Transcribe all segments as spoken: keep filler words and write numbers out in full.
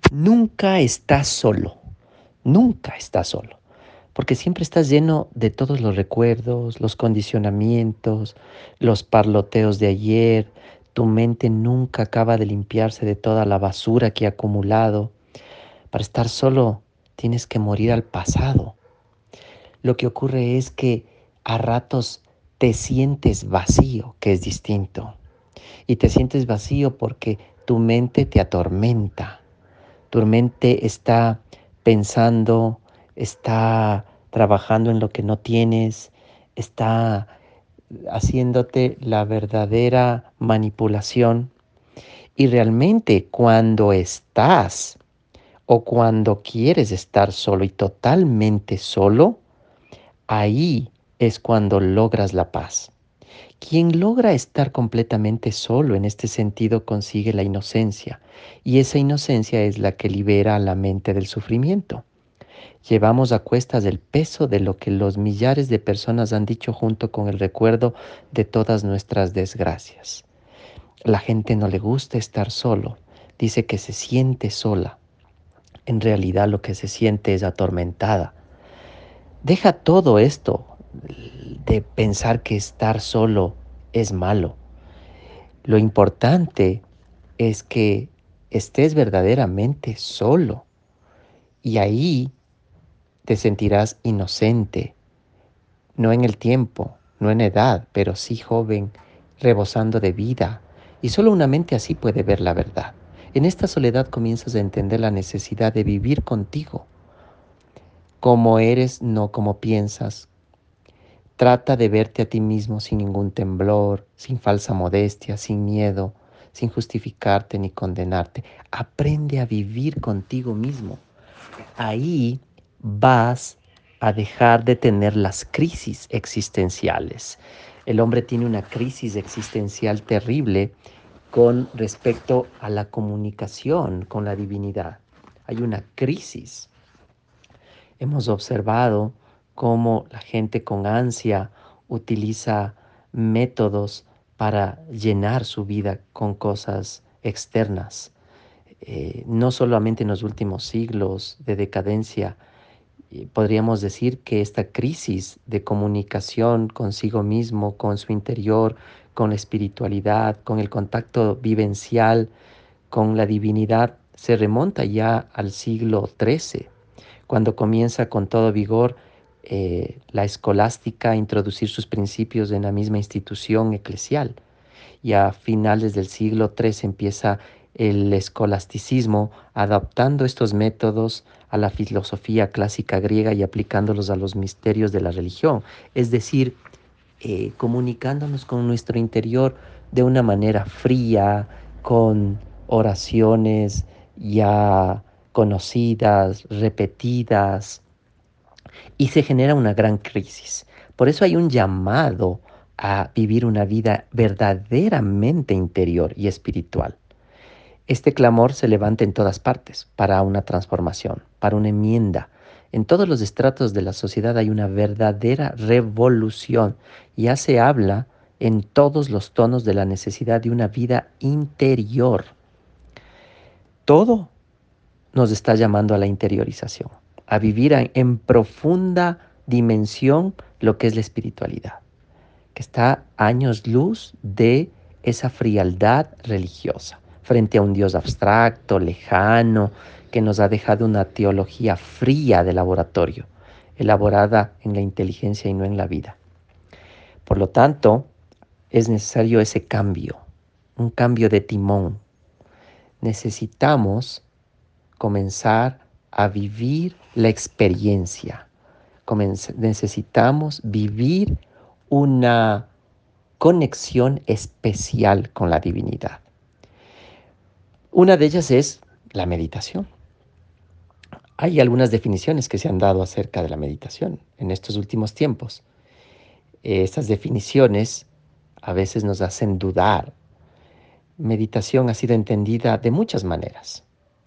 Nunca estás solo, nunca estás solo, porque siempre estás lleno de todos los recuerdos, los condicionamientos, los parloteos de ayer. Tu mente nunca acaba de limpiarse de toda la basura que ha acumulado. Para estar solo tienes que morir al pasado. Lo que ocurre es que a ratos te sientes vacío, que es distinto. Y te sientes vacío porque tu mente te atormenta. Tu mente está pensando, está trabajando en lo que no tienes, está haciéndote la verdadera manipulación. Y realmente cuando estás o cuando quieres estar solo y totalmente solo, ahí es cuando logras la paz. Quien logra estar completamente solo en este sentido consigue la inocencia, y esa inocencia es la que libera a la mente del sufrimiento. Llevamos a cuestas el peso de lo que los millares de personas han dicho junto con el recuerdo de todas nuestras desgracias. La gente no le gusta estar solo, dice que se siente sola. En realidad lo que se siente es atormentada. Deja todo esto de pensar que estar solo es malo. Lo importante es que estés verdaderamente solo y ahí te sentirás inocente, no en el tiempo, no en edad, pero sí joven, rebosando de vida. Y solo una mente así puede ver la verdad. En esta soledad comienzas a entender la necesidad de vivir contigo, como eres, no como piensas. Trata de verte a ti mismo sin ningún temblor, sin falsa modestia, sin miedo, sin justificarte ni condenarte. Aprende a vivir contigo mismo. Ahí vas a dejar de tener las crisis existenciales. El hombre tiene una crisis existencial terrible con respecto a la comunicación con la divinidad. Hay una crisis. Hemos observado cómo la gente con ansia utiliza métodos para llenar su vida con cosas externas. Eh, no solamente en los últimos siglos de decadencia, eh, podríamos decir que esta crisis de comunicación consigo mismo, con su interior, con la espiritualidad, con el contacto vivencial, con la divinidad, se remonta ya al siglo trece, cuando comienza con todo vigor eh, la escolástica a introducir sus principios en la misma institución eclesial. Y a finales del siglo trece empieza el escolasticismo, adaptando estos métodos a la filosofía clásica griega y aplicándolos a los misterios de la religión, es decir, eh, comunicándonos con nuestro interior de una manera fría, con oraciones ya conocidas, repetidas, y se genera una gran crisis. Por eso hay un llamado a vivir una vida verdaderamente interior y espiritual. Este clamor se levanta en todas partes para una transformación, para una enmienda. En todos los estratos de la sociedad hay una verdadera revolución. Ya se habla en todos los tonos de la necesidad de una vida interior. Todo nos está llamando a la interiorización, a vivir en, en profunda dimensión lo que es la espiritualidad, que está a años luz de esa frialdad religiosa, frente a un Dios abstracto, lejano, que nos ha dejado una teología fría de laboratorio, elaborada en la inteligencia y no en la vida. Por lo tanto, es necesario ese cambio, un cambio de timón. Necesitamos comenzar a vivir la experiencia. Comenz- necesitamos vivir una conexión especial con la divinidad. Una de ellas es la meditación. Hay algunas definiciones que se han dado acerca de la meditación en estos últimos tiempos. Eh, Estas definiciones a veces nos hacen dudar. Meditación ha sido entendida de muchas maneras.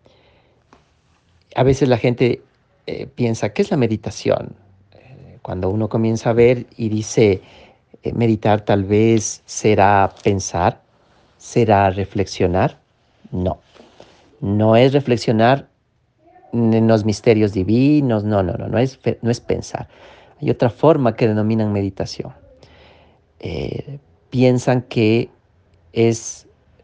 A veces la gente eh, piensa, ¿qué es la meditación? Eh, Cuando uno comienza a ver y dice, eh, meditar tal vez será pensar, será reflexionar. No. No es reflexionar en los misterios divinos, no, no, no, no es, fe- no es pensar. Hay otra forma que denominan meditación. Eh, Piensan que es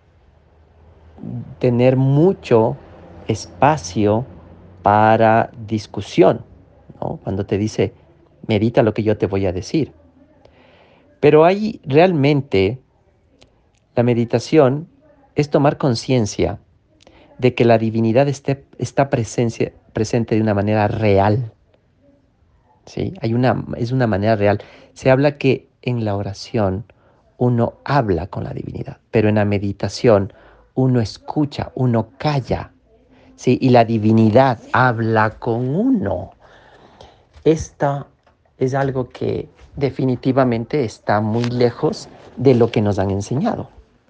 tener mucho espacio para discusión, ¿no? Cuando te dice, medita lo que yo te voy a decir. Pero hay realmente la meditación es tomar conciencia de que la divinidad esté, está presencia- presente de una manera real, ¿sí? Hay una, es una manera real. Se habla que en la oración uno habla con la divinidad, pero en la meditación uno escucha, uno calla, ¿sí? Y la divinidad habla con uno. Esta es algo que definitivamente está muy lejos de lo que nos han enseñado.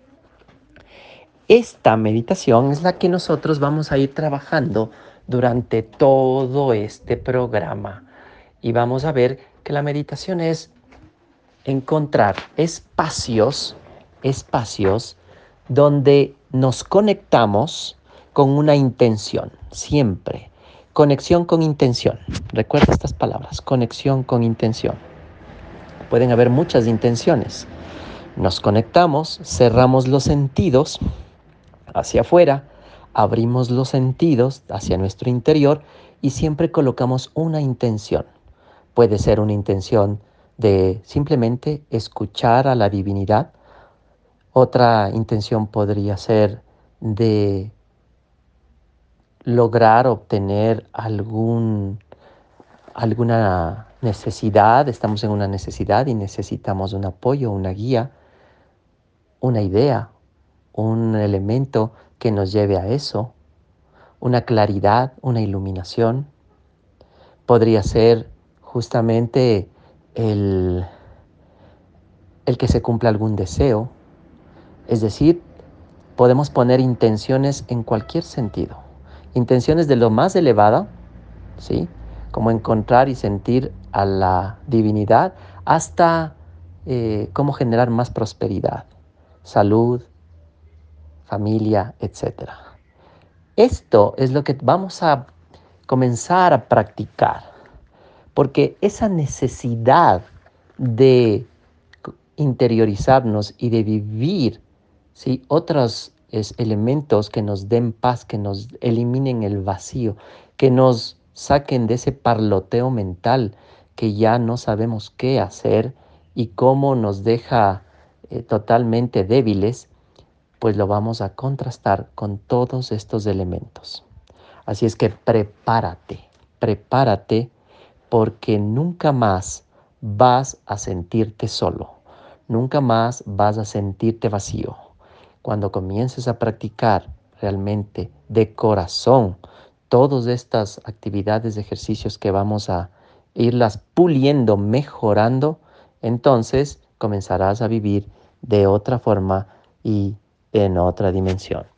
Esta meditación es la que nosotros vamos a ir trabajando durante todo este programa. Y vamos a ver que la meditación es encontrar espacios, espacios donde nos conectamos con una intención, siempre. Conexión con intención. Recuerda estas palabras, conexión con intención. Pueden haber muchas intenciones. Nos conectamos, cerramos los sentidos hacia afuera, abrimos los sentidos hacia nuestro interior y siempre colocamos una intención. Puede ser una intención de simplemente escuchar a la divinidad. Otra intención podría ser de lograr obtener algún, alguna necesidad. Estamos en una necesidad y necesitamos un apoyo, una guía, una idea, un elemento que nos lleve a eso, una claridad, una iluminación. Podría ser justamente el, el que se cumpla algún deseo. Es decir, podemos poner intenciones en cualquier sentido. Intenciones de lo más elevada, ¿sí? Como encontrar y sentir a la divinidad, hasta eh, cómo generar más prosperidad, salud, familia, etcétera. Esto es lo que vamos a comenzar a practicar, porque esa necesidad de interiorizarnos y de vivir, ¿sí? Otros es, elementos que nos den paz, que nos eliminen el vacío, que nos saquen de ese parloteo mental que ya no sabemos qué hacer y cómo nos deja eh, totalmente débiles, pues lo vamos a contrastar con todos estos elementos. Así es que prepárate, prepárate porque nunca más vas a sentirte solo, nunca más vas a sentirte vacío. Cuando comiences a practicar realmente de corazón todas estas actividades de ejercicios que vamos a irlas puliendo, mejorando, entonces comenzarás a vivir de otra forma y en otra dimensión.